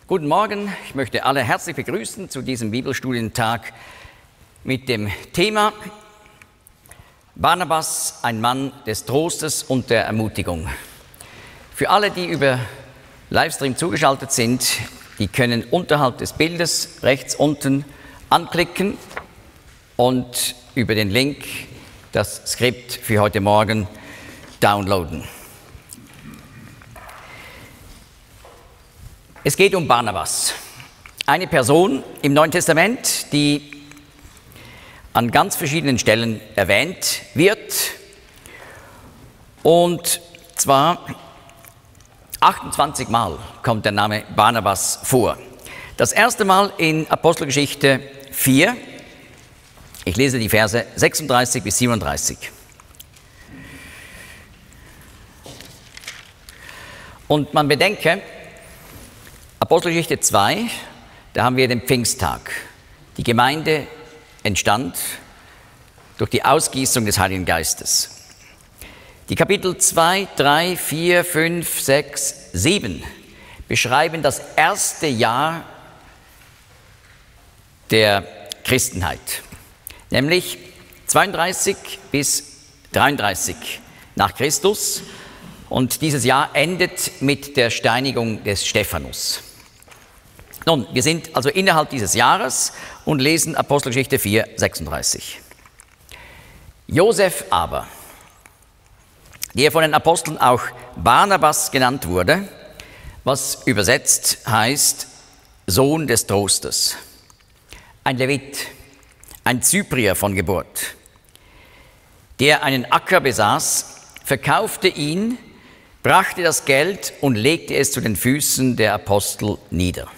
Guten Morgen, ich möchte alle herzlich begrüßen zu diesem Bibelstudientag mit dem Thema Barnabas, ein Mann des Trostes und der Ermutigung. Für alle, die über Livestream zugeschaltet sind, die können unterhalb des Bildes rechts unten anklicken und über den Link das Skript für heute Morgen downloaden. Es geht um Barnabas, eine Person im Neuen Testament, die an ganz verschiedenen Stellen erwähnt wird, und zwar 28 Mal kommt der Name Barnabas vor. Das erste Mal in Apostelgeschichte 4, ich lese die Verse 36 bis 37. Und man bedenke, Apostelgeschichte 2, da haben wir den Pfingsttag. Die Gemeinde entstand durch die Ausgießung des Heiligen Geistes. Die Kapitel 2, 3, 4, 5, 6, 7 beschreiben das erste Jahr der Christenheit, nämlich 32 bis 33 nach Christus. Und dieses Jahr endet mit der Steinigung des Stephanus. Nun, wir sind also innerhalb dieses Jahres und lesen Apostelgeschichte 4, 36. Josef aber, der von den Aposteln auch Barnabas genannt wurde, was übersetzt heißt Sohn des Trostes, ein Levit, ein Zyprier von Geburt, der einen Acker besaß, verkaufte ihn, brachte das Geld und legte es zu den Füßen der Apostel nieder.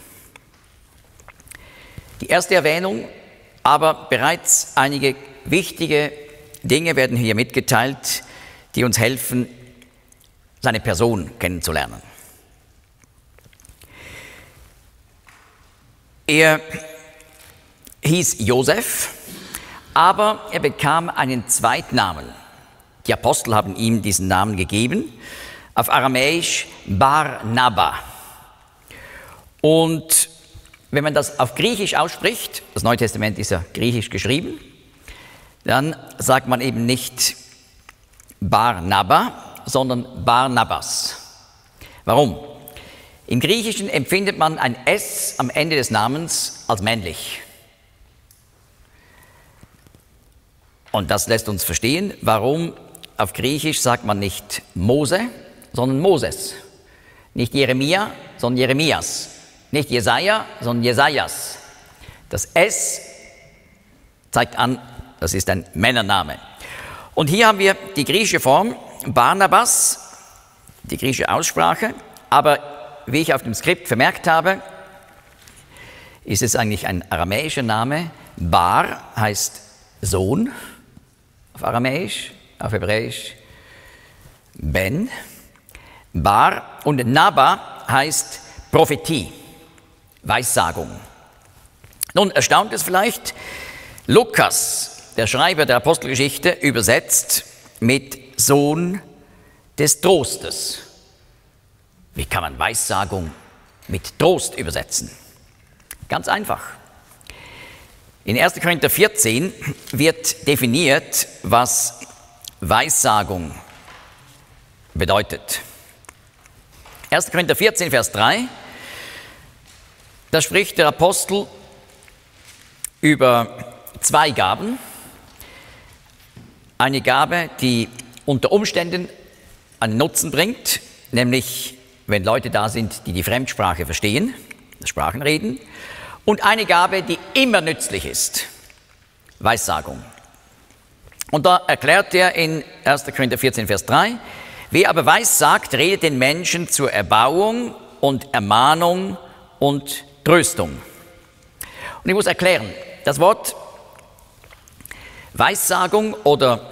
Die erste Erwähnung, aber bereits einige wichtige Dinge werden hier mitgeteilt, die uns helfen, seine Person kennenzulernen. Er hieß Josef, aber er bekam einen Zweitnamen. Die Apostel haben ihm diesen Namen gegeben, auf Aramäisch Barnaba. Und wenn man das auf Griechisch ausspricht, das Neue Testament ist ja griechisch geschrieben, dann sagt man eben nicht Barnaba, sondern Barnabas. Warum? Im Griechischen empfindet man ein S am Ende des Namens als männlich. Und das lässt uns verstehen, warum auf Griechisch sagt man nicht Mose, sondern Moses. Nicht Jeremia, sondern Jeremias. Nicht Jesaja, sondern Jesajas. Das S zeigt an, das ist ein Männername. Und hier haben wir die griechische Form Barnabas, die griechische Aussprache, aber wie ich auf dem Skript vermerkt habe, ist es eigentlich ein aramäischer Name. Bar heißt Sohn auf Aramäisch, auf Hebräisch Ben. Bar und Naba heißt Prophetie, Weissagung. Nun erstaunt es vielleicht, Lukas, der Schreiber der Apostelgeschichte, übersetzt mit Sohn des Trostes. Wie kann man Weissagung mit Trost übersetzen? Ganz einfach. In 1. Korinther 14 wird definiert, was Weissagung bedeutet. 1. Korinther 14, Vers 3, da spricht der Apostel über zwei Gaben. Eine Gabe, die unter Umständen einen Nutzen bringt, nämlich wenn Leute da sind, die die Fremdsprache verstehen, das Sprachenreden, und eine Gabe, die immer nützlich ist, Weissagung. Und da erklärt er in 1. Korinther 14, Vers 3, wer aber weissagt, redet den Menschen zur Erbauung und Ermahnung und Tröstung. Und ich muss erklären, das Wort Weissagung oder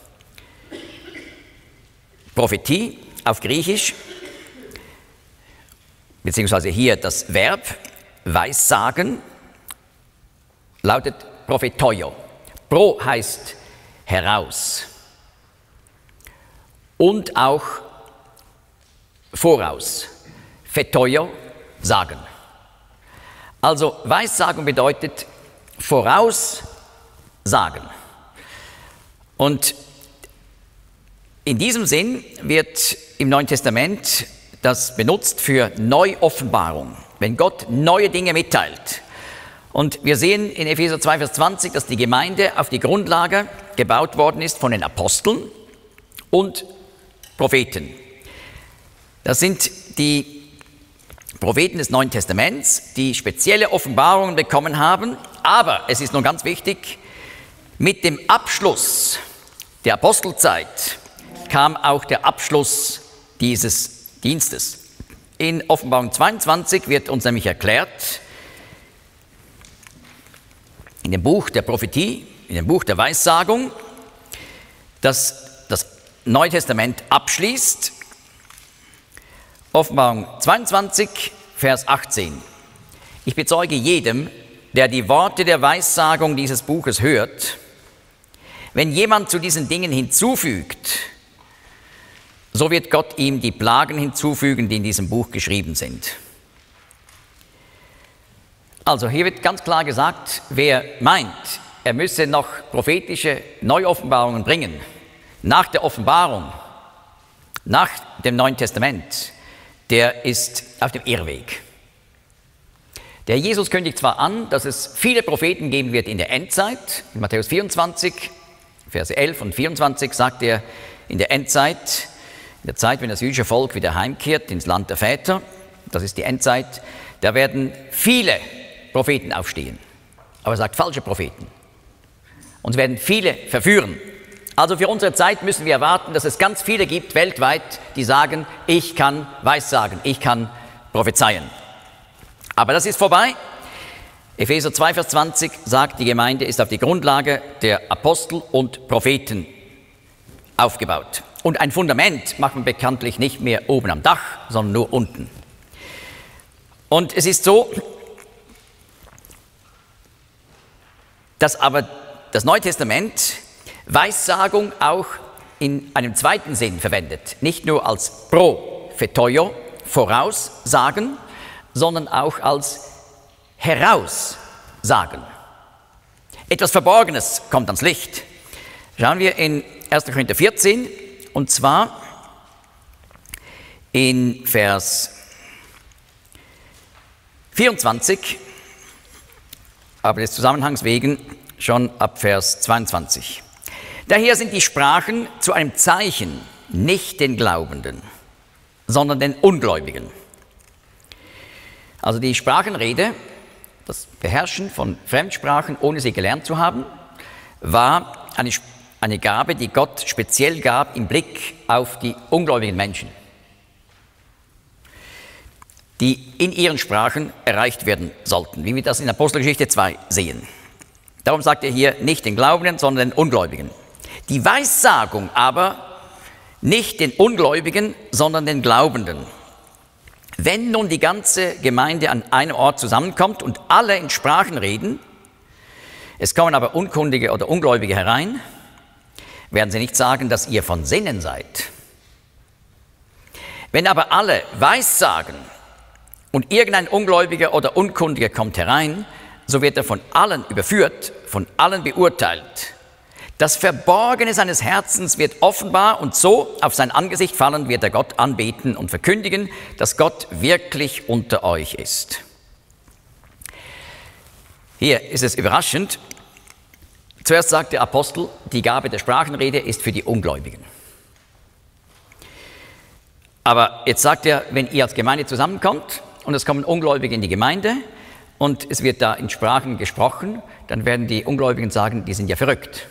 Prophetie auf Griechisch, beziehungsweise hier das Verb Weissagen, lautet Prophetoio. Pro heißt heraus und auch voraus. Phetoio, sagen. Also Weissagung bedeutet voraussagen. Und in diesem Sinn wird im Neuen Testament das benutzt für Neuoffenbarung, wenn Gott neue Dinge mitteilt. Und wir sehen in Epheser 2, Vers 20, dass die Gemeinde auf die Grundlage gebaut worden ist von den Aposteln und Propheten. Das sind die Propheten des Neuen Testaments, die spezielle Offenbarungen bekommen haben. Aber es ist nun ganz wichtig, mit dem Abschluss der Apostelzeit kam auch der Abschluss dieses Dienstes. In Offenbarung 22 wird uns nämlich erklärt, in dem Buch der Prophetie, in dem Buch der Weissagung, dass das Neue Testament abschließt. Offenbarung 22, Vers 18. Ich bezeuge jedem, der die Worte der Weissagung dieses Buches hört, wenn jemand zu diesen Dingen hinzufügt, so wird Gott ihm die Plagen hinzufügen, die in diesem Buch geschrieben sind. Also hier wird ganz klar gesagt, wer meint, er müsse noch prophetische Neuoffenbarungen bringen, nach der Offenbarung, nach dem Neuen Testament, der ist auf dem Irrweg. Der Jesus kündigt zwar an, dass es viele Propheten geben wird in der Endzeit. In Matthäus 24, Verse 11 und 24 sagt er, in der Endzeit, in der Zeit, wenn das jüdische Volk wieder heimkehrt ins Land der Väter, das ist die Endzeit, da werden viele Propheten aufstehen. Aber er sagt falsche Propheten. Und es werden viele verführen. Also für unsere Zeit müssen wir erwarten, dass es ganz viele gibt weltweit, die sagen, ich kann Weissagen, ich kann prophezeien. Aber das ist vorbei. Epheser 2, Vers 20 sagt, die Gemeinde ist auf die Grundlage der Apostel und Propheten aufgebaut. Und ein Fundament macht man bekanntlich nicht mehr oben am Dach, sondern nur unten. Und es ist so, dass aber das Neue Testament Weissagung auch in einem zweiten Sinn verwendet. Nicht nur als Propheteio, voraussagen, sondern auch als heraussagen. Etwas Verborgenes kommt ans Licht. Schauen wir in 1. Korinther 14, und zwar in Vers 24, aber des Zusammenhangs wegen schon ab Vers 22. Daher sind die Sprachen zu einem Zeichen, nicht den Glaubenden, sondern den Ungläubigen. Also die Sprachenrede, das Beherrschen von Fremdsprachen, ohne sie gelernt zu haben, war eine Gabe, die Gott speziell gab im Blick auf die ungläubigen Menschen, die in ihren Sprachen erreicht werden sollten, wie wir das in Apostelgeschichte 2 sehen. Darum sagt er hier nicht den Glaubenden, sondern den Ungläubigen. Die Weissagung aber nicht den Ungläubigen, sondern den Glaubenden. Wenn nun die ganze Gemeinde an einem Ort zusammenkommt und alle in Sprachen reden, es kommen aber Unkundige oder Ungläubige herein, werden sie nicht sagen, dass ihr von Sinnen seid. Wenn aber alle Weissagen und irgendein Ungläubiger oder Unkundiger kommt herein, so wird er von allen überführt, von allen beurteilt. Das Verborgene seines Herzens wird offenbar und so auf sein Angesicht fallen wird er Gott anbeten und verkündigen, dass Gott wirklich unter euch ist. Hier ist es überraschend. Zuerst sagt der Apostel, die Gabe der Sprachenrede ist für die Ungläubigen. Aber jetzt sagt er, wenn ihr als Gemeinde zusammenkommt und es kommen Ungläubige in die Gemeinde und es wird da in Sprachen gesprochen, dann werden die Ungläubigen sagen, die sind ja verrückt.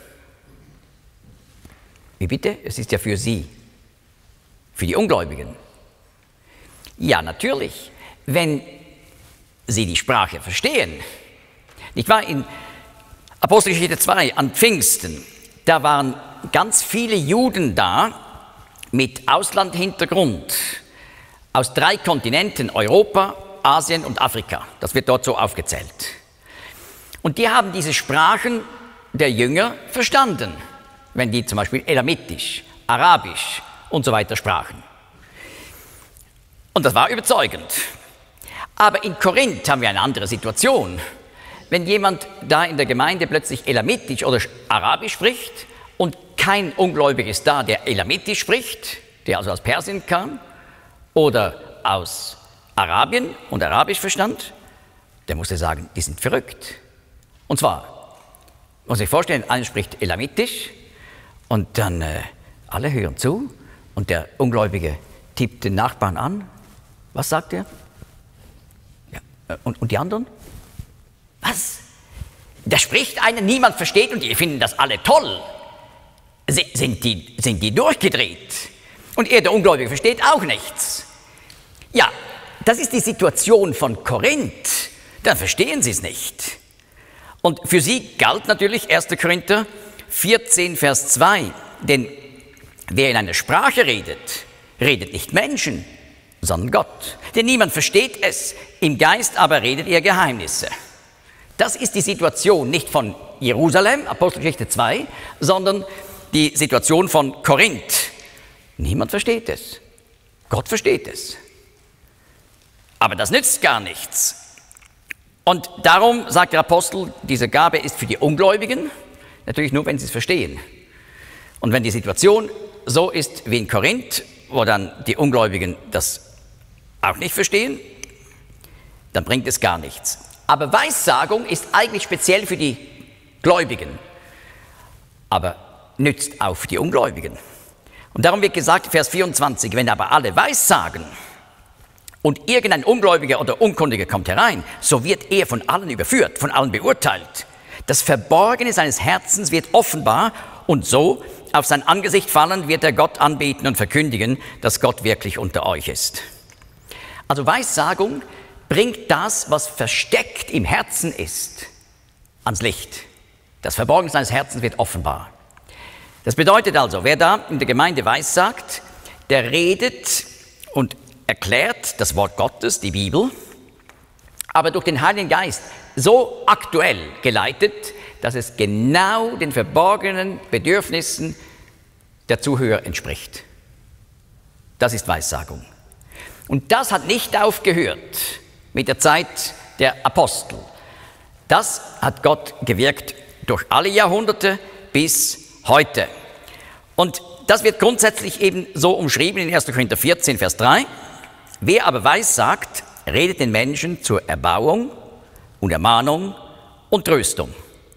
Wie bitte? Es ist ja für sie, für die Ungläubigen. Ja, natürlich, wenn sie die Sprache verstehen. Nicht wahr? In Apostelgeschichte 2 an Pfingsten, da waren ganz viele Juden da mit Auslandhintergrund aus 3 Kontinenten, Europa, Asien und Afrika. Das wird dort so aufgezählt. Und die haben diese Sprachen der Jünger verstanden, wenn die zum Beispiel Elamitisch, Arabisch und so weiter sprachen. Und das war überzeugend. Aber in Korinth haben wir eine andere Situation. Wenn jemand da in der Gemeinde plötzlich Elamitisch oder Arabisch spricht und kein Ungläubiger ist da, der Elamitisch spricht, der also aus Persien kam oder aus Arabien und Arabisch verstand, der musste sagen, die sind verrückt. Und zwar, muss ich vorstellen, einer spricht Elamitisch und dann alle hören zu und der Ungläubige tippt den Nachbarn an. Was sagt er? Ja, und die anderen? Was? Da spricht einer, niemand versteht und die finden das alle toll. Sind die durchgedreht? Und er, der Ungläubige, versteht auch nichts. Ja, das ist die Situation von Korinth. Dann verstehen sie es nicht. Und für sie galt natürlich 1. Korinther 14, Vers 2. Denn wer in einer Sprache redet, redet nicht Menschen, sondern Gott. Denn niemand versteht es, im Geist aber redet er Geheimnisse. Das ist die Situation nicht von Jerusalem, Apostelgeschichte 2, sondern die Situation von Korinth. Niemand versteht es. Gott versteht es. Aber das nützt gar nichts. Und darum sagt der Apostel, diese Gabe ist für die Ungläubigen, natürlich nur, wenn sie es verstehen. Und wenn die Situation so ist wie in Korinth, wo dann die Ungläubigen das auch nicht verstehen, dann bringt es gar nichts. Aber Weissagung ist eigentlich speziell für die Gläubigen, aber nützt auch für die Ungläubigen. Und darum wird gesagt, Vers 24, wenn aber alle Weissagen und irgendein Ungläubiger oder Unkundiger kommt herein, so wird er von allen überführt, von allen beurteilt. Das Verborgene seines Herzens wird offenbar und so auf sein Angesicht fallen, wird er Gott anbeten und verkündigen, dass Gott wirklich unter euch ist. Also Weissagung bringt das, was versteckt im Herzen ist, ans Licht. Das Verborgene seines Herzens wird offenbar. Das bedeutet also, wer da in der Gemeinde weissagt, der redet und erklärt das Wort Gottes, die Bibel, aber durch den Heiligen Geist so aktuell geleitet, dass es genau den verborgenen Bedürfnissen der Zuhörer entspricht. Das ist Weissagung. Und das hat nicht aufgehört mit der Zeit der Apostel. Das hat Gott gewirkt durch alle Jahrhunderte bis heute. Und das wird grundsätzlich eben so umschrieben in 1. Korinther 14, Vers 3. Wer aber weissagt, redet den Menschen zur Erbauung und Ermahnung und Tröstung.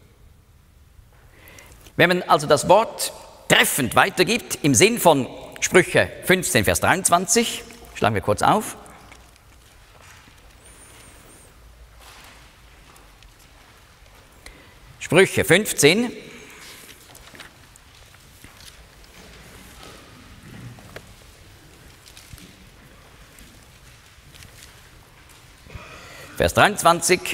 Wenn man also das Wort treffend weitergibt, im Sinn von Sprüche 15, Vers 23, schlagen wir kurz auf. Sprüche 15, Vers 23.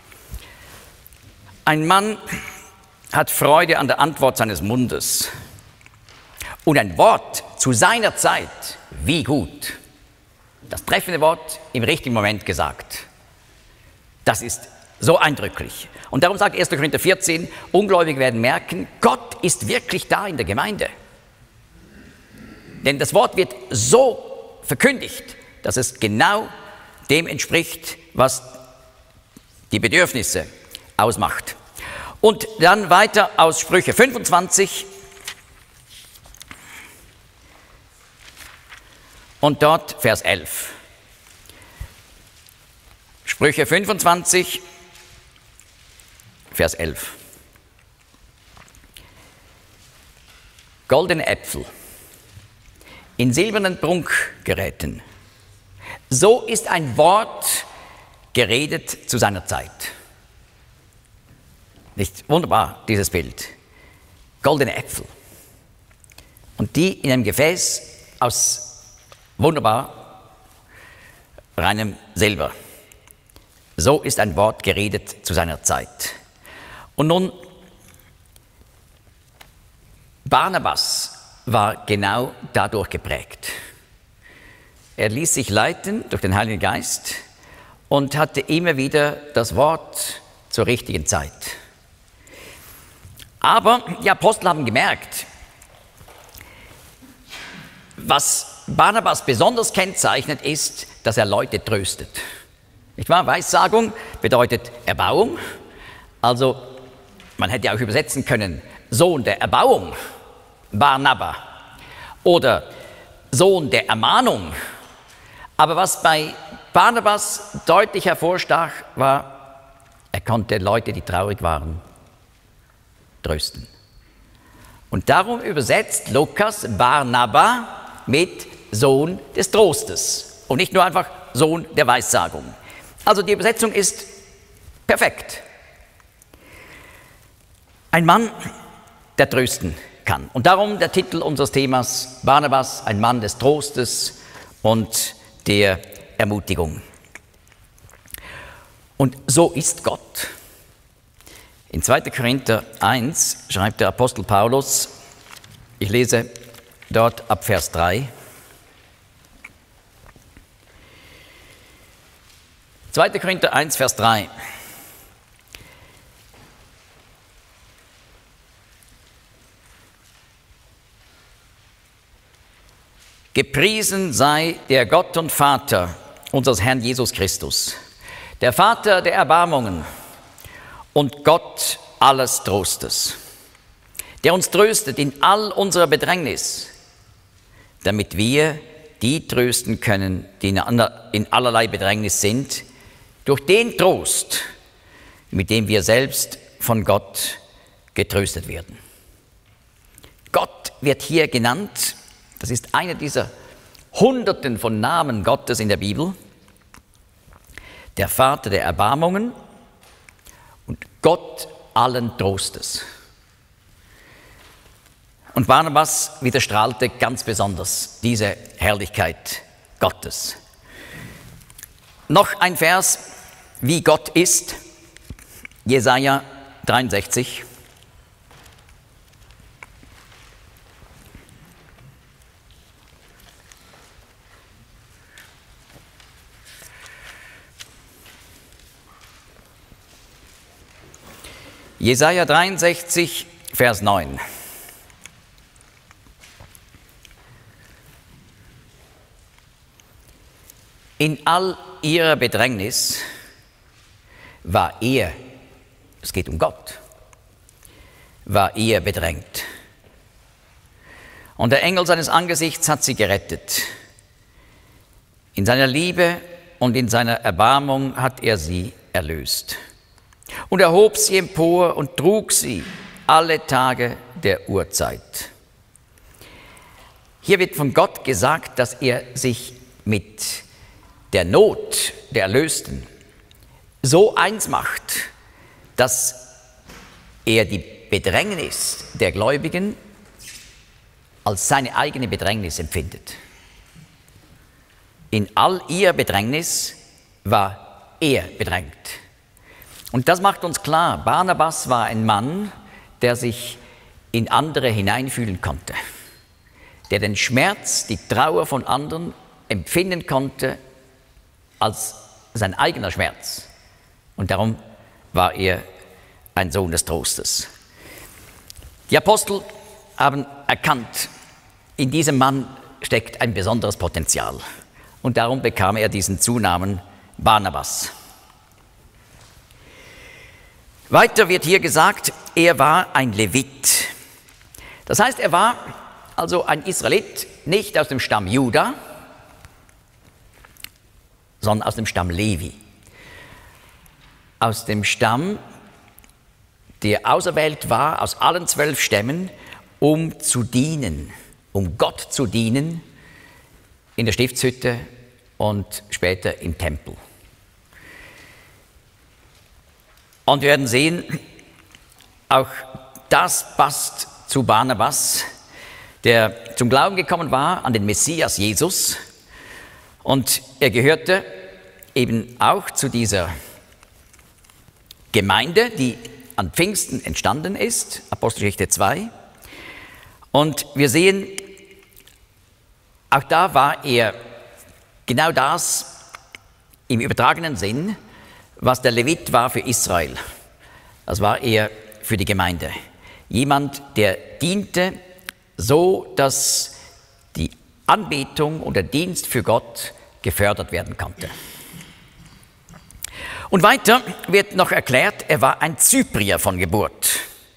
Ein Mann hat Freude an der Antwort seines Mundes und ein Wort zu seiner Zeit, wie gut. Das treffende Wort im richtigen Moment gesagt. Das ist so eindrücklich. Und darum sagt 1. Korinther 14, Ungläubige werden merken, Gott ist wirklich da in der Gemeinde. Denn das Wort wird so verkündigt, dass es genau dem entspricht, was die Bedürfnisse ausmacht. Und dann weiter aus Sprüche 25 und dort Vers 11. Sprüche 25, Vers 11. Goldene Äpfel in silbernen Prunkgeräten. So ist ein Wort geredet zu seiner Zeit. Nicht wunderbar, dieses Bild. Goldene Äpfel. Und die in einem Gefäß aus wunderbar reinem Silber. So ist ein Wort geredet zu seiner Zeit. Und nun, Barnabas war genau dadurch geprägt. Er ließ sich leiten durch den Heiligen Geist und hatte immer wieder das Wort zur richtigen Zeit. Aber die Apostel haben gemerkt, was Barnabas besonders kennzeichnet, ist, dass er Leute tröstet. Nicht wahr? Weissagung bedeutet Erbauung. Also man hätte auch übersetzen können, Sohn der Erbauung, Barnaba, oder Sohn der Ermahnung. Aber was bei Barnabas deutlich hervorstach, war, er konnte Leute, die traurig waren, trösten. Und darum übersetzt Lukas Barnaba mit Sohn des Trostes und nicht nur einfach Sohn der Weissagung. Also die Übersetzung ist perfekt. Ein Mann, der trösten kann. Und darum der Titel unseres Themas, Barnabas, ein Mann des Trostes und der Ermutigung. Und so ist Gott. In 2. Korinther 1 schreibt der Apostel Paulus, ich lese dort ab Vers 3, 2. Korinther 1, Vers 3. Gepriesen sei der Gott und Vater unseres Herrn Jesus Christus, der Vater der Erbarmungen und Gott alles Trostes, der uns tröstet in all unserer Bedrängnis, damit wir die trösten können, die in allerlei Bedrängnis sind, durch den Trost, mit dem wir selbst von Gott getröstet werden. Gott wird hier genannt, das ist einer dieser Hunderten von Namen Gottes in der Bibel, der Vater der Erbarmungen und Gott allen Trostes. Und Barnabas widerstrahlte ganz besonders diese Herrlichkeit Gottes. Noch ein Vers, wie Gott ist, Jesaja 63. Jesaja 63, Vers 9. In all ihrer Bedrängnis war er, es geht um Gott, war er bedrängt. Und der Engel seines Angesichts hat sie gerettet. In seiner Liebe und in seiner Erbarmung hat er sie erlöst. Und er hob sie empor und trug sie alle Tage der Urzeit. Hier wird von Gott gesagt, dass er sich mit der Not der Erlösten so eins macht, dass er die Bedrängnis der Gläubigen als seine eigene Bedrängnis empfindet. In all ihrer Bedrängnis war er bedrängt. Und das macht uns klar, Barnabas war ein Mann, der sich in andere hineinfühlen konnte, der den Schmerz, die Trauer von anderen empfinden konnte als sein eigener Schmerz. Und darum war er ein Sohn des Trostes. Die Apostel haben erkannt, in diesem Mann steckt ein besonderes Potenzial. Und darum bekam er diesen Zunamen Barnabas. Weiter wird hier gesagt, er war ein Levit. Das heißt, er war also ein Israelit, nicht aus dem Stamm Juda, sondern aus dem Stamm Levi. Aus dem Stamm, der auserwählt war, aus allen 12 Stämmen, um zu dienen, um Gott zu dienen, in der Stiftshütte und später im Tempel. Und wir werden sehen, auch das passt zu Barnabas, der zum Glauben gekommen war an den Messias Jesus. Und er gehörte eben auch zu dieser Gemeinde, die an Pfingsten entstanden ist, Apostelgeschichte 2. Und wir sehen, auch da war er genau das im übertragenen Sinn, was der Levit war für Israel. Das war er für die Gemeinde. Jemand, der diente so, dass die Anbetung und der Dienst für Gott gefördert werden konnte. Und weiter wird noch erklärt, er war ein Zyprier von Geburt.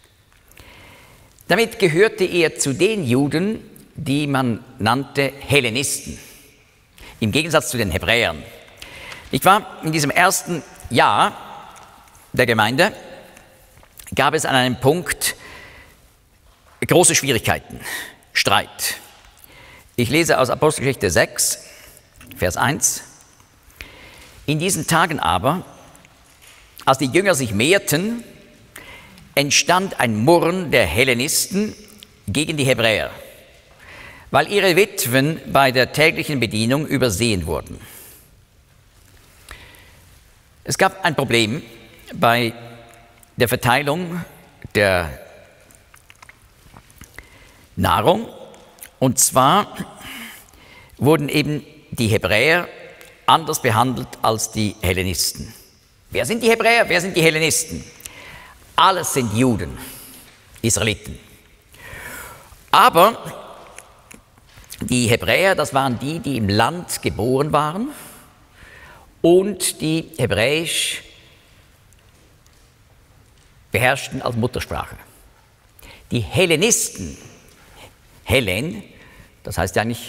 Damit gehörte er zu den Juden, die man nannte Hellenisten, im Gegensatz zu den Hebräern. Nicht wahr? In diesem ersten Jahr der Gemeinde gab es an einem Punkt große Schwierigkeiten, Streit. Ich lese aus Apostelgeschichte 6, Vers 1. In diesen Tagen aber, als die Jünger sich mehrten, entstand ein Murren der Hellenisten gegen die Hebräer, weil ihre Witwen bei der täglichen Bedienung übersehen wurden. Es gab ein Problem bei der Verteilung der Nahrung, und zwar wurden eben die Hebräer anders behandelt als die Hellenisten. Wer sind die Hebräer? Wer sind die Hellenisten? Alles sind Juden, Israeliten. Aber die Hebräer, das waren die, die im Land geboren waren und die Hebräisch beherrschten als Muttersprache. Die Hellenisten, Hellen, das heißt ja eigentlich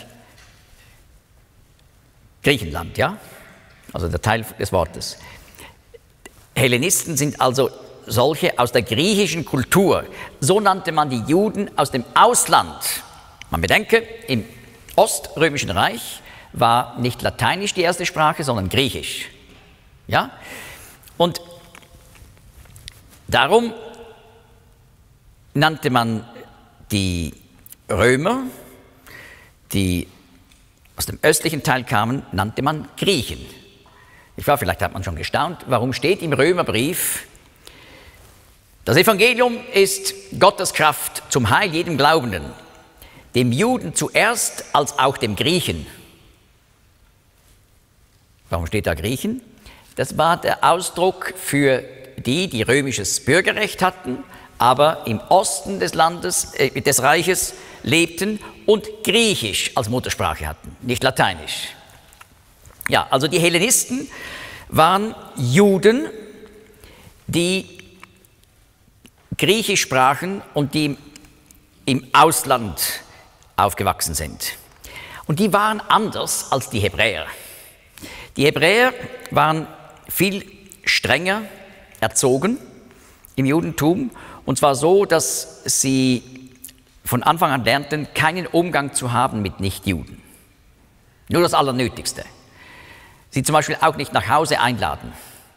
Griechenland, ja? Also der Teil des Wortes. Hellenisten sind also solche aus der griechischen Kultur. So nannte man die Juden aus dem Ausland. Man bedenke, im Oströmischen Reich war nicht Lateinisch die erste Sprache, sondern Griechisch. Ja? Und darum nannte man die Römer, die aus dem östlichen Teil kamen, nannte man Griechen. Vielleicht hat man schon gestaunt, warum steht im Römerbrief: Das Evangelium ist Gottes Kraft zum Heil jedem Glaubenden, dem Juden zuerst als auch dem Griechen. Warum steht da Griechen? Das war der Ausdruck für die, die römisches Bürgerrecht hatten, aber im Osten des Landes, des Reiches lebten und Griechisch als Muttersprache hatten, nicht Lateinisch. Ja, also die Hellenisten waren Juden, die Griechisch sprachen und die im Ausland aufgewachsen sind. Und die waren anders als die Hebräer. Die Hebräer waren viel strenger erzogen im Judentum, und zwar so, dass sie von Anfang an lernten, keinen Umgang zu haben mit Nichtjuden. Nur das Allernötigste. Sie zum Beispiel auch nicht nach Hause einladen.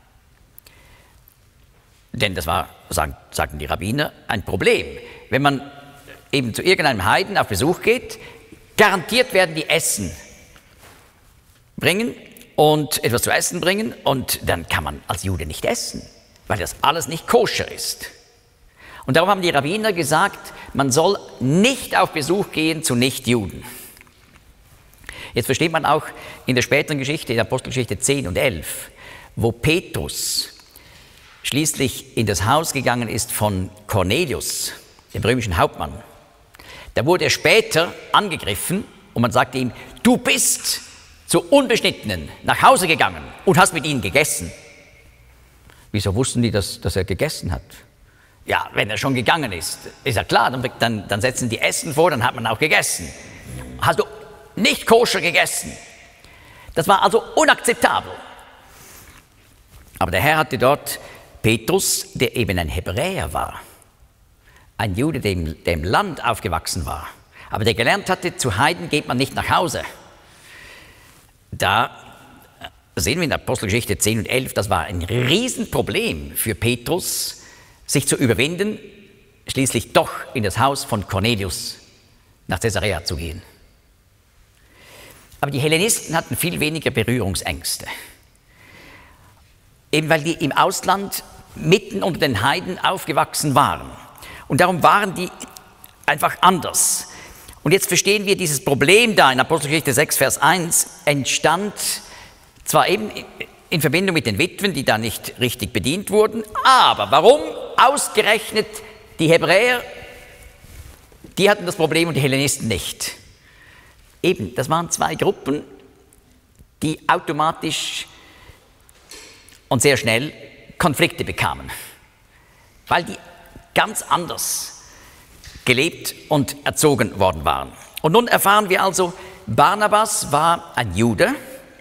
Denn das war, sagten die Rabbiner, ein Problem. Wenn man eben zu irgendeinem Heiden auf Besuch geht, garantiert werden die Essen bringen und etwas zu essen bringen, und dann kann man als Jude nicht essen, weil das alles nicht koscher ist. Und darum haben die Rabbiner gesagt, man soll nicht auf Besuch gehen zu Nichtjuden. Jetzt versteht man auch in der späteren Geschichte, in der Apostelgeschichte 10 und 11, wo Petrus schließlich in das Haus gegangen ist von Cornelius, dem römischen Hauptmann. Da wurde er später angegriffen und man sagte ihm: Du bist zu Unbeschnittenen nach Hause gegangen und hast mit ihnen gegessen. Wieso wussten die, dass er gegessen hat? Ja, wenn er schon gegangen ist ja klar, dann setzen die Essen vor, dann hat man auch gegessen. Hast du nicht koscher gegessen? Das war also unakzeptabel. Aber der Herr hatte dort Petrus, der eben ein Hebräer war, ein Jude, der im Land aufgewachsen war, aber der gelernt hatte, zu Heiden geht man nicht nach Hause. Da sehen wir in der Apostelgeschichte 10 und 11, das war ein Riesenproblem für Petrus, sich zu überwinden, schließlich doch in das Haus von Cornelius nach Caesarea zu gehen. Aber die Hellenisten hatten viel weniger Berührungsängste. Eben weil die im Ausland mitten unter den Heiden aufgewachsen waren. Und darum waren die einfach anders. Und jetzt verstehen wir, dieses Problem da in Apostelgeschichte 6, Vers 1 entstand zwar eben in Verbindung mit den Witwen, die da nicht richtig bedient wurden, aber warum ausgerechnet die Hebräer, die hatten das Problem und die Hellenisten nicht? Eben, das waren zwei Gruppen, die automatisch und sehr schnell Konflikte bekamen, weil die ganz anders gelebt und erzogen worden waren. Und nun erfahren wir also, Barnabas war ein Jude,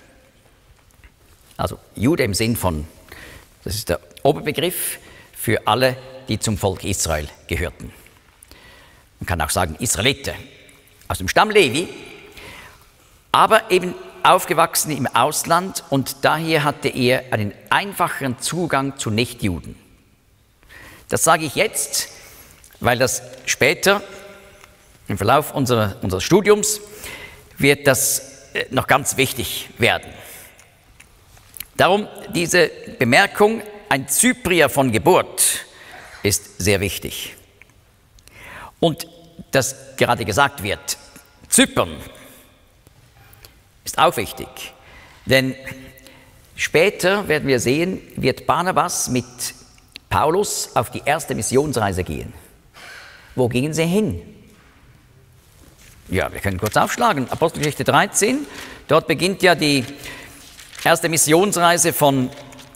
also Jude im Sinn von, das ist der Oberbegriff für alle, die zum Volk Israel gehörten. Man kann auch sagen Israelite, aus dem Stamm Levi, aber eben aufgewachsen im Ausland und daher hatte er einen einfacheren Zugang zu Nichtjuden. Das sage ich jetzt, weil das später im Verlauf unseres Studiums wird das noch ganz wichtig werden. Darum diese Bemerkung, ein Zyprier von Geburt ist sehr wichtig. Und dass gerade gesagt wird, Zypern ist auch wichtig, denn später werden wir sehen, wird Barnabas mit Paulus auf die erste Missionsreise gehen. Wo gingen sie hin? Ja, wir können kurz aufschlagen. Apostelgeschichte 13, dort beginnt ja die erste Missionsreise von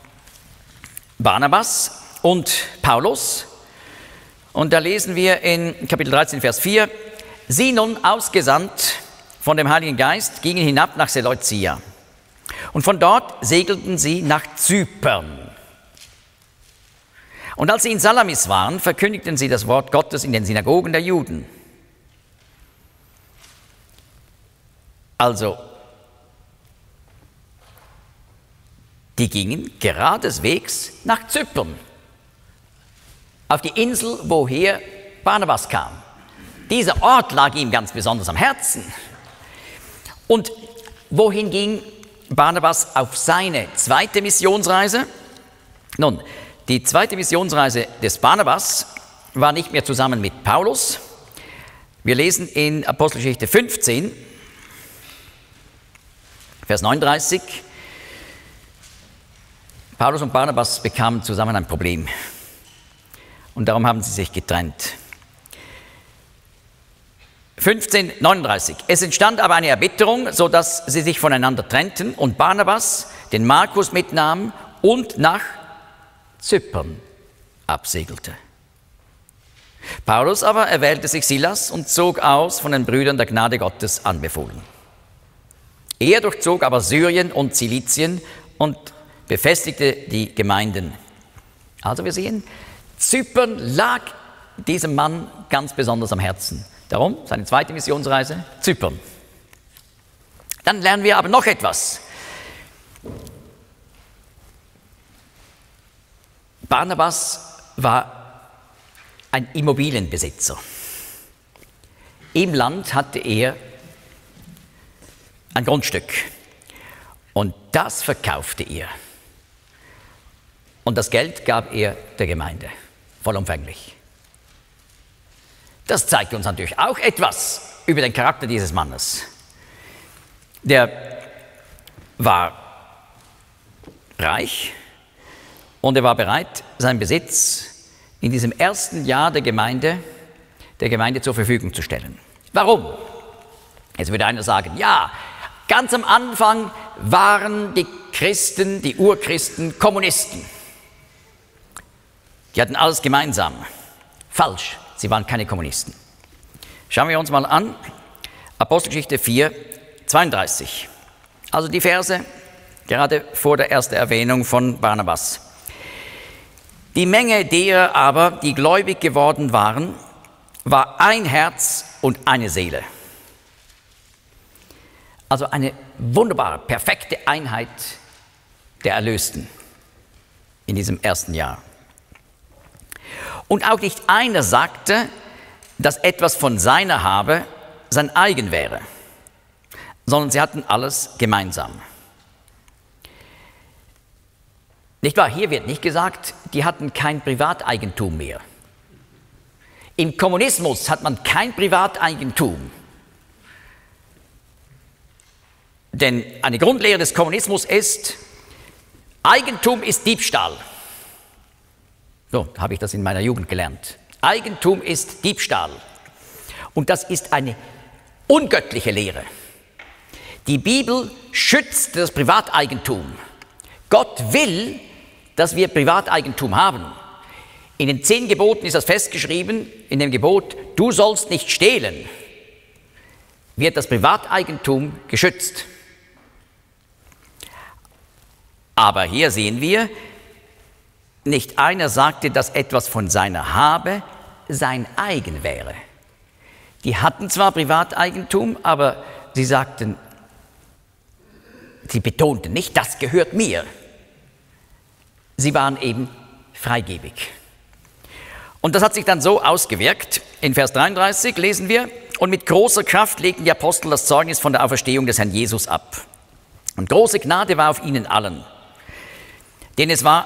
Barnabas und Paulus. Und da lesen wir in Kapitel 13, Vers 4, sie nun ausgesandt von dem Heiligen Geist gingen hinab nach Seleucia. Und von dort segelten sie nach Zypern. Und als sie in Salamis waren, verkündigten sie das Wort Gottes in den Synagogen der Juden. Also, die gingen geradeswegs nach Zypern, auf die Insel, woher Barnabas kam. Dieser Ort lag ihm ganz besonders am Herzen. Und wohin ging Barnabas auf seine zweite Missionsreise? Nun, die zweite Missionsreise des Barnabas war nicht mehr zusammen mit Paulus. Wir lesen in Apostelgeschichte 15, Vers 39, Paulus und Barnabas bekamen zusammen ein Problem und darum haben sie sich getrennt. 15,39. Es entstand aber eine Erbitterung, sodass sie sich voneinander trennten und Barnabas den Markus mitnahm und nach Zypern absegelte. Paulus aber erwählte sich Silas und zog aus, von den Brüdern der Gnade Gottes anbefohlen. Er durchzog aber Syrien und Zilizien und befestigte die Gemeinden. Also wir sehen, Zypern lag diesem Mann ganz besonders am Herzen. Darum seine zweite Missionsreise, Zypern. Dann lernen wir aber noch etwas. Barnabas war ein Immobilienbesitzer. Im Land hatte er ein Grundstück und das verkaufte er. Und das Geld gab er der Gemeinde, vollumfänglich. Das zeigt uns natürlich auch etwas über den Charakter dieses Mannes. Der war reich und er war bereit, seinen Besitz in diesem ersten Jahr der Gemeinde zur Verfügung zu stellen. Warum? Jetzt würde einer sagen, ja, ganz am Anfang waren die Christen, die Urchristen, Kommunisten. Die hatten alles gemeinsam. Falsch, sie waren keine Kommunisten. Schauen wir uns mal an, Apostelgeschichte 4, 32. Also die Verse gerade vor der ersten Erwähnung von Barnabas. Die Menge derer aber, die gläubig geworden waren, war ein Herz und eine Seele. Also eine wunderbare, perfekte Einheit der Erlösten in diesem ersten Jahr. Und auch nicht einer sagte, dass etwas von seiner Habe sein eigen wäre, sondern sie hatten alles gemeinsam. Nicht wahr? Hier wird nicht gesagt, die hatten kein Privateigentum mehr. Im Kommunismus hat man kein Privateigentum. Denn eine Grundlehre des Kommunismus ist, Eigentum ist Diebstahl. So habe ich das in meiner Jugend gelernt. Eigentum ist Diebstahl. Und das ist eine ungöttliche Lehre. Die Bibel schützt das Privateigentum. Gott will, dass wir Privateigentum haben. In den 10 Geboten ist das festgeschrieben, in dem Gebot, du sollst nicht stehlen, wird das Privateigentum geschützt. Aber hier sehen wir, nicht einer sagte, dass etwas von seiner Habe sein eigen wäre. Die hatten zwar Privateigentum, aber sie sagten, sie betonten nicht, das gehört mir. Sie waren eben freigebig. Und das hat sich dann so ausgewirkt. In Vers 33 lesen wir, und mit großer Kraft legten die Apostel das Zeugnis von der Auferstehung des Herrn Jesus ab. Und große Gnade war auf ihnen allen. Denn es war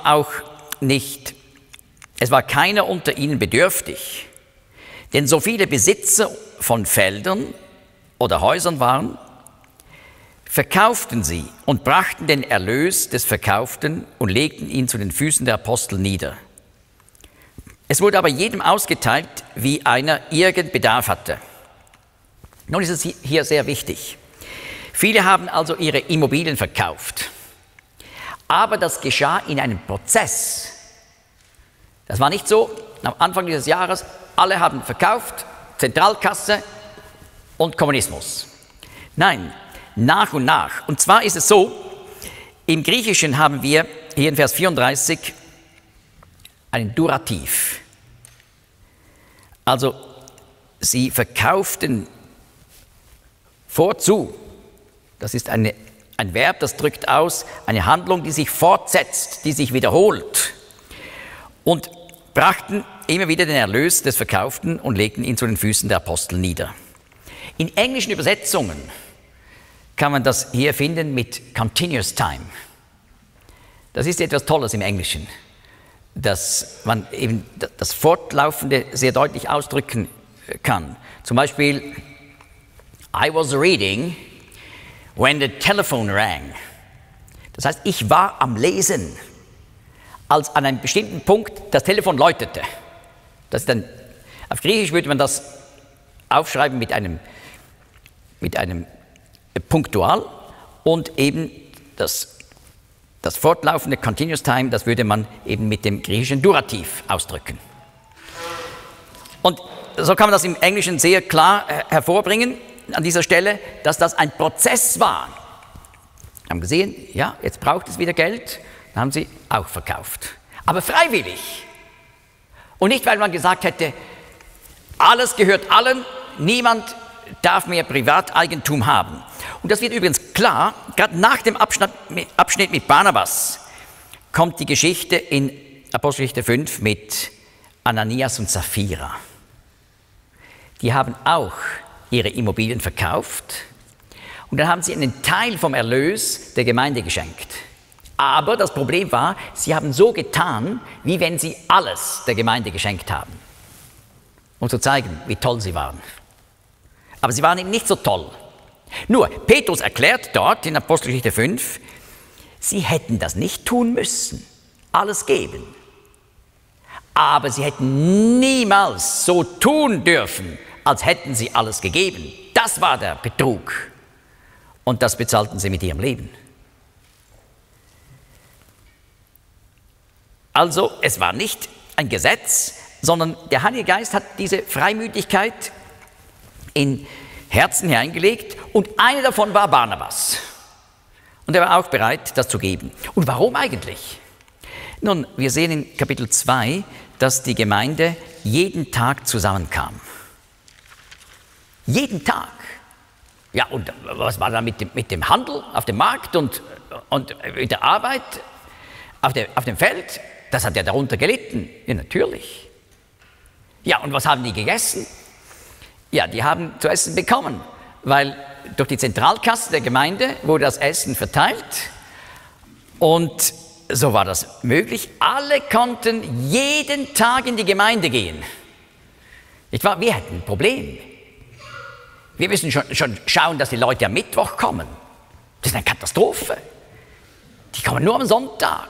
keiner unter ihnen bedürftig. Denn so viele Besitzer von Feldern oder Häusern waren, verkauften sie und brachten den Erlös des Verkauften und legten ihn zu den Füßen der Apostel nieder. Es wurde aber jedem ausgeteilt, wie einer irgend Bedarf hatte. Nun ist es hier sehr wichtig. Viele haben also ihre Immobilien verkauft. Aber das geschah in einem Prozess. Das war nicht so, am Anfang dieses Jahres, alle haben verkauft, Zentralkasse und Kommunismus. Nein, nach und nach. Und zwar ist es so, im Griechischen haben wir hier in Vers 34 einen Durativ. Also, sie verkauften vorzu. Das ist ein Verb, das drückt aus, eine Handlung, die sich fortsetzt, die sich wiederholt. Und brachten immer wieder den Erlös des Verkauften und legten ihn zu den Füßen der Apostel nieder. In englischen Übersetzungen kann man das hier finden mit Continuous Time. Das ist etwas Tolles im Englischen, dass man eben das Fortlaufende sehr deutlich ausdrücken kann. Zum Beispiel, I was reading when the telephone rang. Das heißt, ich war am Lesen, als an einem bestimmten Punkt das Telefon läutete. Das ist dann, auf Griechisch würde man das aufschreiben mit einem Punktual und eben das fortlaufende Continuous Time, das würde man eben mit dem griechischen Durativ ausdrücken. Und so kann man das im Englischen sehr klar hervorbringen, an dieser Stelle, dass das ein Prozess war. Wir haben gesehen, ja, jetzt braucht es wieder Geld, dann haben sie auch verkauft. Aber freiwillig. Und nicht, weil man gesagt hätte, alles gehört allen, niemand darf mehr Privateigentum haben. Und das wird übrigens klar, gerade nach dem Abschnitt mit Barnabas kommt die Geschichte in Apostelgeschichte 5 mit Ananias und Sapphira. Die haben auch ihre Immobilien verkauft und dann haben sie einen Teil vom Erlös der Gemeinde geschenkt. Aber das Problem war, sie haben so getan, wie wenn sie alles der Gemeinde geschenkt haben, um zu zeigen, wie toll sie waren. Aber sie waren eben nicht so toll. Nur, Petrus erklärt dort in Apostelgeschichte 5, sie hätten das nicht tun müssen, alles geben. Aber sie hätten niemals so tun dürfen, als hätten sie alles gegeben. Das war der Betrug. Und das bezahlten sie mit ihrem Leben. Also, es war nicht ein Gesetz, sondern der Heilige Geist hat diese Freimütigkeit in Herzen hineingelegt und einer davon war Barnabas. Und er war auch bereit, das zu geben. Und warum eigentlich? Nun, wir sehen in Kapitel 2, dass die Gemeinde jeden Tag zusammenkam. Jeden Tag. Ja, und was war da mit dem Handel auf dem Markt und mit der Arbeit auf dem Feld? Das hat ja darunter gelitten. Ja, natürlich. Ja, und was haben die gegessen? Ja, die haben zu essen bekommen, weil durch die Zentralkasse der Gemeinde wurde das Essen verteilt und so war das möglich. Alle konnten jeden Tag in die Gemeinde gehen. Wir hätten ein Problem. Wir müssen schon schauen, dass die Leute am Mittwoch kommen. Das ist eine Katastrophe. Die kommen nur am Sonntag.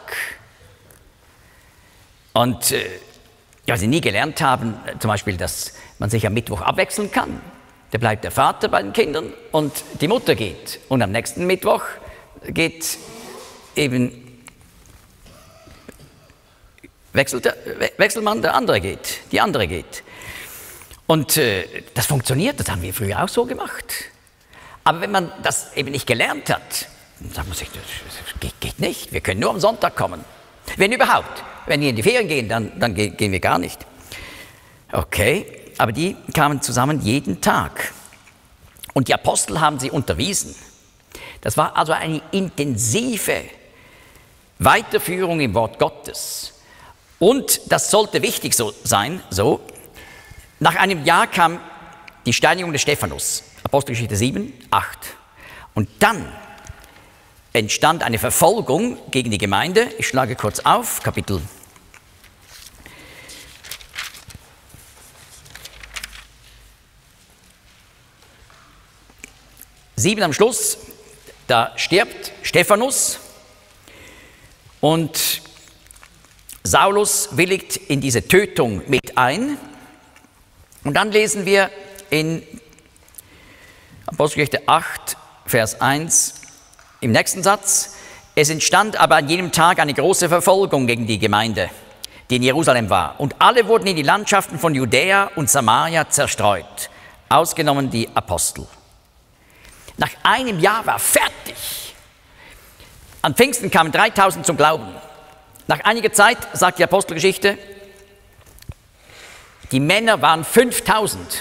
Und was sie nie gelernt haben, zum Beispiel, dass man sich am Mittwoch abwechseln kann. Da bleibt der Vater bei den Kindern und die Mutter geht. Und am nächsten Mittwoch geht eben wechselt man, der andere geht, die andere geht. Und das funktioniert, das haben wir früher auch so gemacht. Aber wenn man das eben nicht gelernt hat, dann sagt man sich, das geht nicht, wir können nur am Sonntag kommen. Wenn überhaupt. Wenn wir in die Ferien gehen, dann gehen wir gar nicht. Okay, aber die kamen zusammen jeden Tag. Und die Apostel haben sie unterwiesen. Das war also eine intensive Weiterführung im Wort Gottes. Und das sollte wichtig so sein, so. Nach einem Jahr kam die Steinigung des Stephanus, Apostelgeschichte 7, 8. Und dann entstand eine Verfolgung gegen die Gemeinde. Ich schlage kurz auf, Kapitel 7 am Schluss, da stirbt Stephanus und Saulus willigt in diese Tötung mit ein. Und dann lesen wir in Apostelgeschichte 8, Vers 1 im nächsten Satz: Es entstand aber an jenem Tag eine große Verfolgung gegen die Gemeinde, die in Jerusalem war. Und alle wurden in die Landschaften von Judäa und Samaria zerstreut, ausgenommen die Apostel. Nach einem Jahr war fertig. An Pfingsten kamen 3000 zum Glauben. Nach einiger Zeit, sagt die Apostelgeschichte, die Männer waren 5000.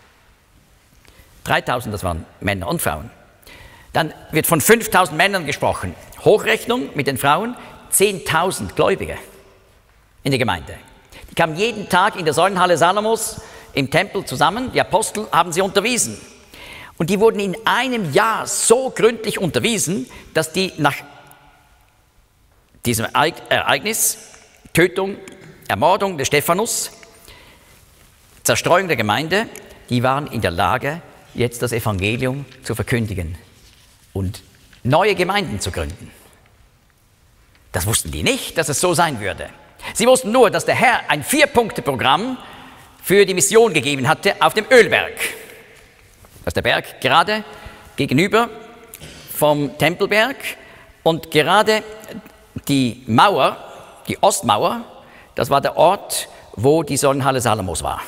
3000, das waren Männer und Frauen. Dann wird von 5000 Männern gesprochen. Hochrechnung mit den Frauen, 10.000 Gläubige in der Gemeinde. Die kamen jeden Tag in der Säulenhalle Salomos im Tempel zusammen. Die Apostel haben sie unterwiesen. Und die wurden in einem Jahr so gründlich unterwiesen, dass die nach diesem Ereignis, Tötung, Ermordung des Stephanus, Zerstreuung der Gemeinde, die waren in der Lage, jetzt das Evangelium zu verkündigen und neue Gemeinden zu gründen. Das wussten die nicht, dass es so sein würde. Sie wussten nur, dass der Herr ein 4-Punkte-Programm für die Mission gegeben hatte auf dem Ölberg. Das ist der Berg gerade gegenüber vom Tempelberg und gerade die Mauer, die Ostmauer, das war der Ort, wo die Säulenhalle Salomos war,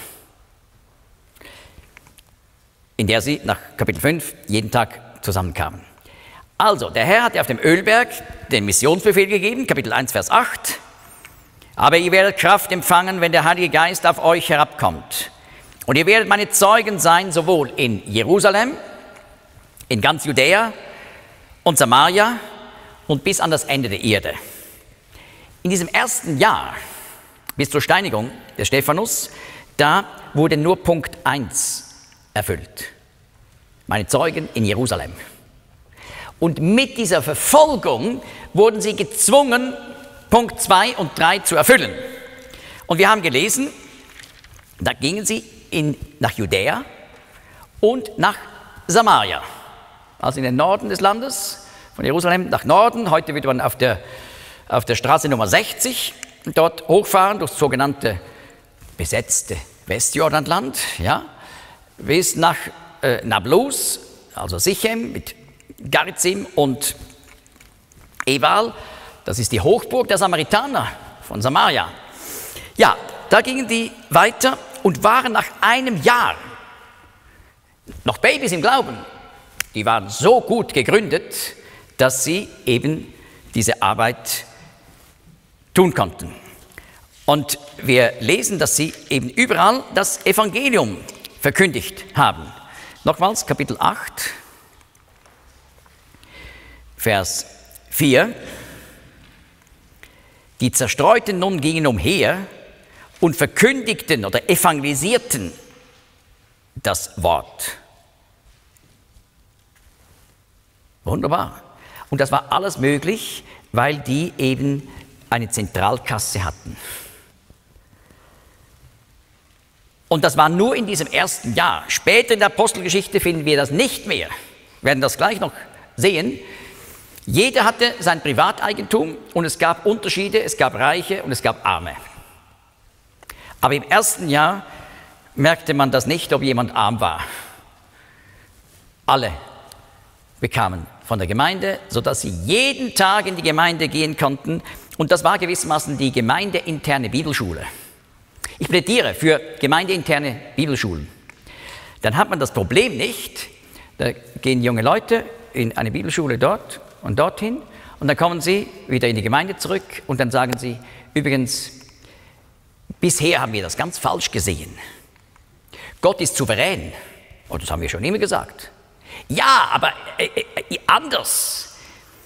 in der sie nach Kapitel 5 jeden Tag zusammenkamen. Also, der Herr hatte auf dem Ölberg den Missionsbefehl gegeben, Kapitel 1, Vers 8. Aber ihr werdet Kraft empfangen, wenn der Heilige Geist auf euch herabkommt. Und ihr werdet meine Zeugen sein, sowohl in Jerusalem, in ganz Judäa und Samaria und bis an das Ende der Erde. In diesem ersten Jahr, bis zur Steinigung des Stephanus, da wurde nur Punkt 1 erfüllt. Meine Zeugen in Jerusalem. Und mit dieser Verfolgung wurden sie gezwungen, Punkt 2 und 3 zu erfüllen. Und wir haben gelesen, da gingen sie nach Judäa und nach Samaria, also in den Norden des Landes, von Jerusalem nach Norden. Heute würde man auf der Straße Nummer 60 dort hochfahren, durch das sogenannte besetzte Westjordanland, ja, bis nach Nablus, also Sichem mit Garizim und Ebal. Das ist die Hochburg der Samaritaner von Samaria. Ja, da gingen die weiter und waren nach einem Jahr noch Babys im Glauben. Die waren so gut gegründet, dass sie eben diese Arbeit tun konnten. Und wir lesen, dass sie eben überall das Evangelium verkündigt haben. Nochmals Kapitel 8, Vers 4. Die Zerstreuten nun gingen umher und verkündigten oder evangelisierten das Wort. Wunderbar. Und das war alles möglich, weil die eben eine Zentralkasse hatten. Und das war nur in diesem ersten Jahr. Später in der Apostelgeschichte finden wir das nicht mehr. Wir werden das gleich noch sehen. Jeder hatte sein Privateigentum und es gab Unterschiede, es gab Reiche und es gab Arme. Aber im ersten Jahr merkte man das nicht, ob jemand arm war. Alle bekamen von der Gemeinde, sodass sie jeden Tag in die Gemeinde gehen konnten und das war gewissermaßen die gemeindeinterne Bibelschule. Ich plädiere für gemeindeinterne Bibelschulen. Dann hat man das Problem nicht, da gehen junge Leute in eine Bibelschule dort und dorthin und dann kommen sie wieder in die Gemeinde zurück und dann sagen sie, übrigens, bisher haben wir das ganz falsch gesehen. Gott ist souverän. Oh, das haben wir schon immer gesagt. Ja, aber anders.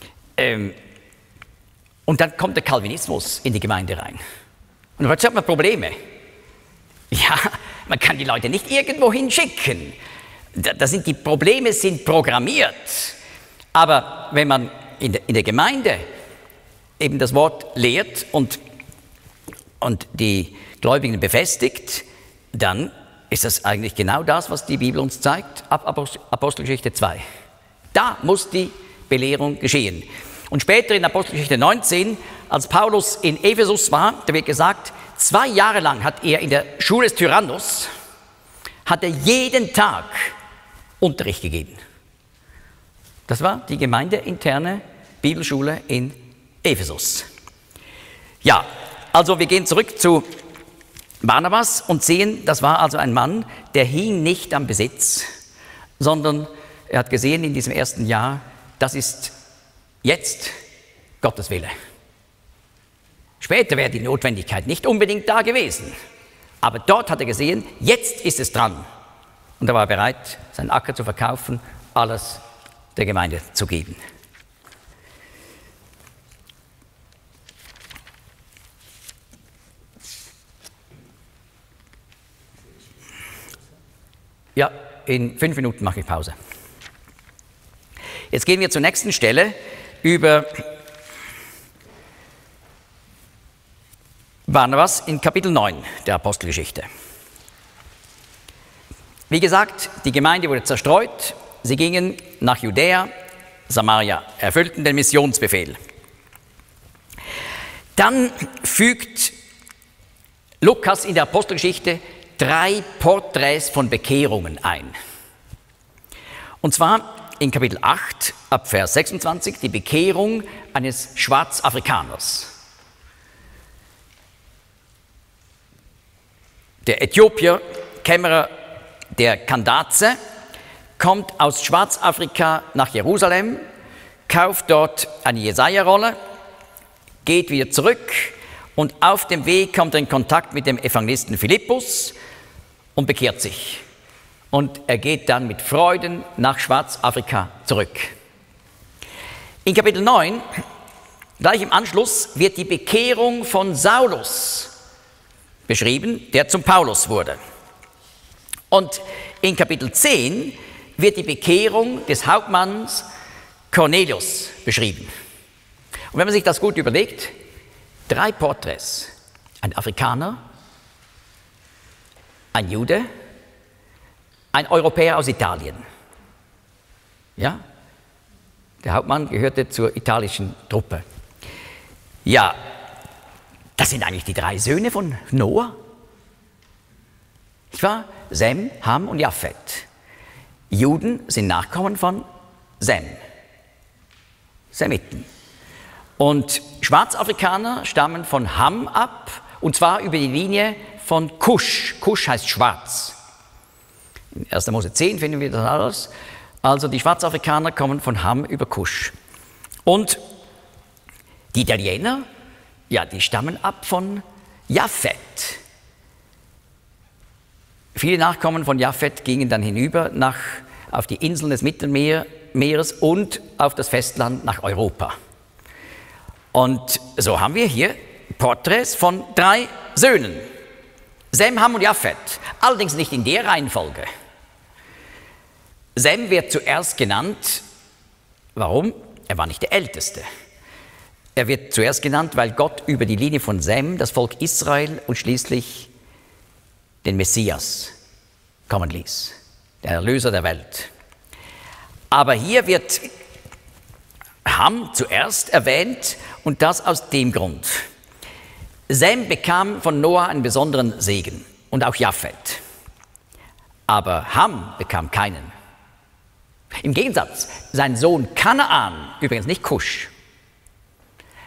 Und dann kommt der Calvinismus in die Gemeinde rein. Und jetzt hat man Probleme. Ja, man kann die Leute nicht irgendwo hinschicken. Die Probleme sind programmiert. Aber wenn man in der Gemeinde eben das Wort lehrt und die Gläubigen befestigt, dann ist das eigentlich genau das, was die Bibel uns zeigt, ab Apostelgeschichte 2. Da muss die Belehrung geschehen. Und später in Apostelgeschichte 19, als Paulus in Ephesus war, da wird gesagt, 2 Jahre lang hat er in der Schule des Tyrannus, hat er jeden Tag Unterricht gegeben. Das war die gemeindeinterne Bibelschule in Ephesus. Ja, also wir gehen zurück zu Barnabas und sehen, das war also ein Mann, der hing nicht am Besitz, sondern er hat gesehen in diesem ersten Jahr, das ist jetzt Gottes Wille. Später wäre die Notwendigkeit nicht unbedingt da gewesen, aber dort hat er gesehen, jetzt ist es dran. Und er war bereit, seinen Acker zu verkaufen, alles der Gemeinde zu geben. Ja, in 5 Minuten mache ich Pause. Jetzt gehen wir zur nächsten Stelle über Barnabas in Kapitel 9 der Apostelgeschichte. Wie gesagt, die Gemeinde wurde zerstreut, sie gingen nach Judäa, Samaria, erfüllten den Missionsbefehl. Dann fügt Lukas in der Apostelgeschichte 3 Porträts von Bekehrungen ein. Und zwar in Kapitel 8, ab Vers 26, die Bekehrung eines Schwarzafrikaners. Der Äthiopier, Kämmerer der Kandaze, kommt aus Schwarzafrika nach Jerusalem, kauft dort eine Jesaja-Rolle, geht wieder zurück und auf dem Weg kommt er in Kontakt mit dem Evangelisten Philippus und bekehrt sich. Und er geht dann mit Freuden nach Schwarzafrika zurück. In Kapitel 9, gleich im Anschluss, wird die Bekehrung von Saulus beschrieben, der zum Paulus wurde. Und in Kapitel 10 wird die Bekehrung des Hauptmanns Cornelius beschrieben. Und wenn man sich das gut überlegt, 3 Porträts, ein Afrikaner, ein Jude, ein Europäer aus Italien. Ja, der Hauptmann gehörte zur italischen Truppe. Ja, das sind eigentlich die 3 Söhne von Noah. Nicht wahr? Sem, Ham und Japhet. Juden sind Nachkommen von Sem, Semiten. Und Schwarzafrikaner stammen von Ham ab, und zwar über die Linie von Kusch. Kusch heißt schwarz. In 1. Mose 10 finden wir das alles. Also die Schwarzafrikaner kommen von Ham über Kusch. Und die Italiener, ja, die stammen ab von Japhet. Viele Nachkommen von Japhet gingen dann hinüber auf die Inseln des Mittelmeeres und auf das Festland nach Europa. Und so haben wir hier Porträts von 3 Söhnen. Sem, Ham und Japhet, allerdings nicht in der Reihenfolge. Sem wird zuerst genannt, warum? Er war nicht der Älteste. Er wird zuerst genannt, weil Gott über die Linie von Sem das Volk Israel und schließlich den Messias kommen ließ, der Erlöser der Welt. Aber hier wird Ham zuerst erwähnt und das aus dem Grund. Sem bekam von Noah einen besonderen Segen und auch Japhet. Aber Ham bekam keinen. Im Gegensatz, sein Sohn Kanaan, übrigens nicht Kusch,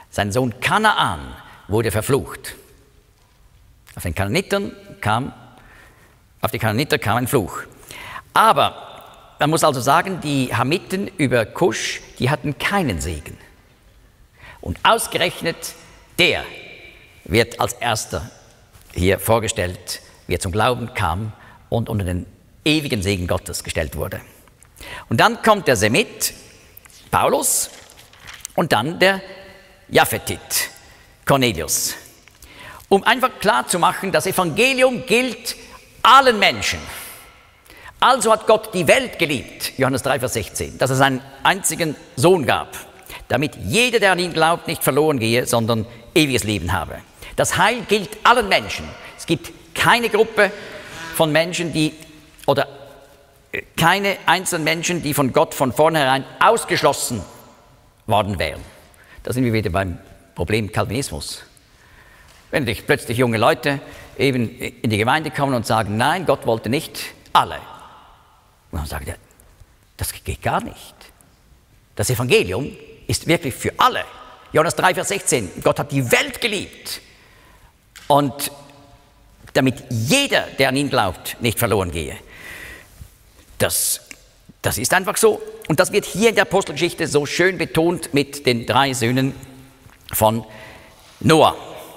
Sein Sohn Kanaan wurde verflucht. Auf die Kanaaniter kam ein Fluch. Aber man muss also sagen, die Hamiten über Kusch, die hatten keinen Segen. Und ausgerechnet der wird als erster hier vorgestellt, wie er zum Glauben kam und unter den ewigen Segen Gottes gestellt wurde. Und dann kommt der Semit, Paulus, und dann der Japhetit, Cornelius. Um einfach klarzumachen, das Evangelium gilt allen Menschen. Also hat Gott die Welt geliebt, Johannes 3, Vers 16, dass es seinen einzigen Sohn gab, damit jeder, der an ihn glaubt, nicht verloren gehe, sondern ewiges Leben habe. Das Heil gilt allen Menschen. Es gibt keine Gruppe von Menschen, oder keine einzelnen Menschen, die von Gott von vornherein ausgeschlossen worden wären. Da sind wir wieder beim Problem Calvinismus. Wenn plötzlich junge Leute eben in die Gemeinde kommen und sagen, nein, Gott wollte nicht alle. Und dann sagt er, das geht gar nicht. Das Evangelium ist wirklich für alle. Johannes 3, Vers 16, Gott hat die Welt geliebt. Und damit jeder, der an ihn glaubt, nicht verloren gehe. Das ist einfach so. Und das wird hier in der Apostelgeschichte so schön betont mit den 3 Söhnen von Noah.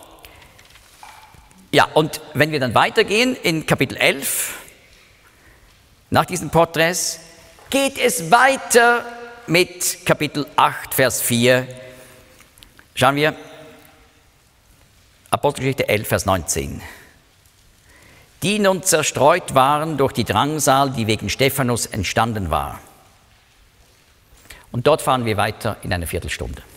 Ja, und wenn wir dann weitergehen in Kapitel 11, nach diesen Porträts, geht es weiter mit Kapitel 8, Vers 4. Schauen wir, Apostelgeschichte 11, Vers 19. Die nun zerstreut waren durch die Drangsal, die wegen Stephanus entstanden war. Und dort fahren wir weiter in einer Viertelstunde.